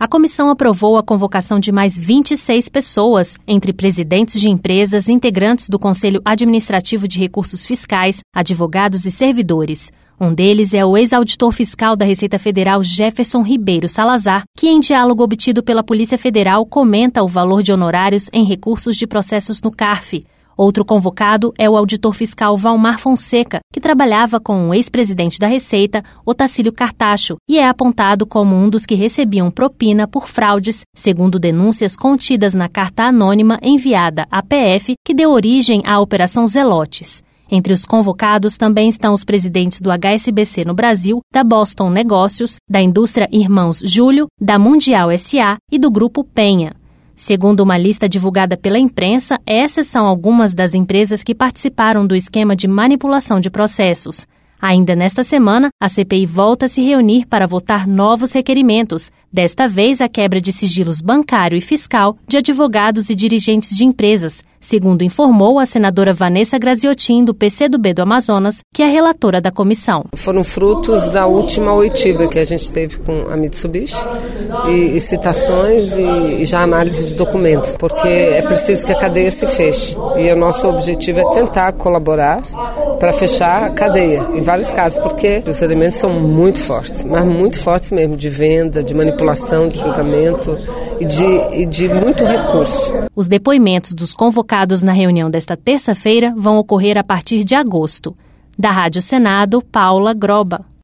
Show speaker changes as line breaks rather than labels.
A comissão aprovou a convocação de mais 26 pessoas, entre presidentes de empresas, integrantes do Conselho Administrativo de Recursos Fiscais, advogados e servidores. Um deles é o ex-auditor fiscal da Receita Federal Jefferson Ribeiro Salazar, que em diálogo obtido pela Polícia Federal comenta o valor de honorários em recursos de processos no CARF. Outro convocado é o auditor fiscal Valmar Fonseca, que trabalhava com o ex-presidente da Receita, Otacílio Cartacho, e é apontado como um dos que recebiam propina por fraudes, segundo denúncias contidas na carta anônima enviada à PF, que deu origem à Operação Zelotes. Entre os convocados também estão os presidentes do HSBC no Brasil, da Boston Negócios, da Indústria Irmãos Júlio, da Mundial S.A. e do Grupo Penha. Segundo uma lista divulgada pela imprensa, essas são algumas das empresas que participaram do esquema de manipulação de processos. Ainda nesta semana, a CPI volta a se reunir para votar novos requerimentos, desta vez a quebra de sigilos bancário e fiscal de advogados e dirigentes de empresas, segundo informou a senadora Vanessa Graziotin, do PCdoB do Amazonas, que é relatora da comissão.
Foram frutos da última oitiva que a gente teve com a Mitsubishi e citações e já análise de documentos, porque é preciso que a cadeia se feche. E o nosso objetivo é tentar colaborar para fechar a cadeia, em vários casos, porque os elementos são muito fortes, mas muito fortes mesmo, de venda, de manipulação, de julgamento e de muito recurso.
Os depoimentos dos convocados na reunião desta terça-feira vão ocorrer a partir de agosto. Da Rádio Senado, Paula Groba.